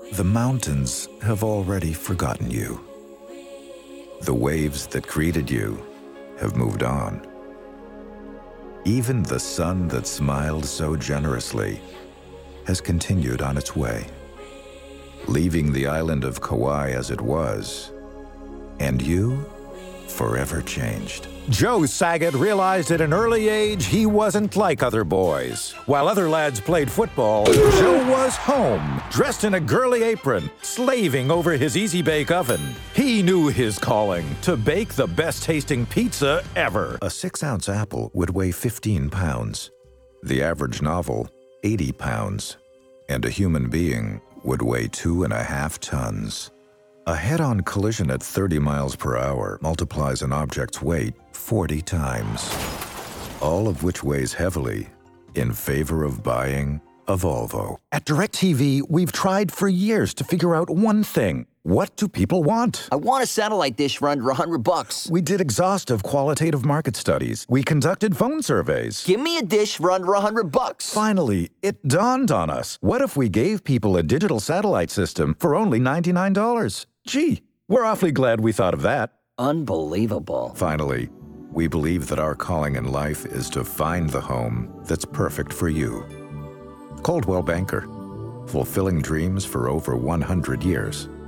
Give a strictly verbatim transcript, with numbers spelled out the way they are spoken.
The mountains have already forgotten you. The waves that greeted you have moved on. Even the sun that smiled so generously has continued on its way, leaving the island of Kauai as it was, and you forever changed. Joe Saget realized at an early age he wasn't like other boys. While other lads played football, Joe was home, dressed in a girly apron, slaving over his Easy Bake oven. He knew his calling, to bake the best-tasting pizza ever. A six-ounce apple would weigh fifteen pounds. The average novel, eighty pounds. And a human being would weigh two and a half tons. A head-on collision at thirty miles per hour multiplies an object's weight forty times, all of which weighs heavily in favor of buying a Volvo. At DirecTV, we've tried for years to figure out one thing. What do people want? I want a satellite dish for under a hundred bucks. We did exhaustive qualitative market studies. We conducted phone surveys. Give me a dish for under a hundred bucks. Finally, it dawned on us. What if we gave people a digital satellite system for only ninety-nine dollars? Gee, we're awfully glad we thought of that. Unbelievable. Finally, we believe that our calling in life is to find the home that's perfect for you. Coldwell Banker, fulfilling dreams for over one hundred years.